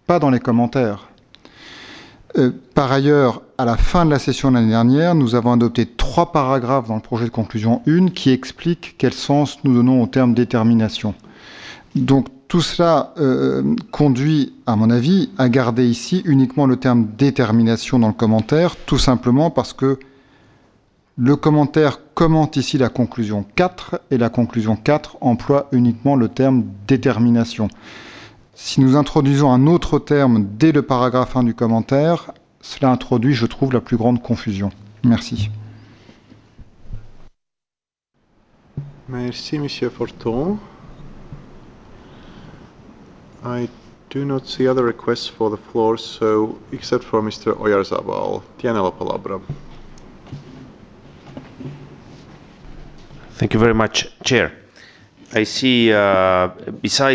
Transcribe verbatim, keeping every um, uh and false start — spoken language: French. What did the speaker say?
pas dans les commentaires. Euh, par ailleurs, à la fin de la session de l'année dernière, nous avons adopté trois paragraphes dans le projet de conclusion un qui expliquent quel sens nous donnons au terme détermination. Donc tout cela euh, conduit, à mon avis, à garder ici uniquement le terme détermination dans le commentaire, tout simplement parce que le commentaire commente ici la conclusion quatre et la conclusion quatre emploie uniquement le terme détermination. Si nous introduisons un autre terme dès le paragraphe un du commentaire, cela introduit, je trouve, la plus grande confusion. Merci. Merci, Monsieur Forton. I do not see other requests for the floor, so except for Mister Oyarzabal, tiene la palabra. Thank you very much, Chair. I see, uh, besides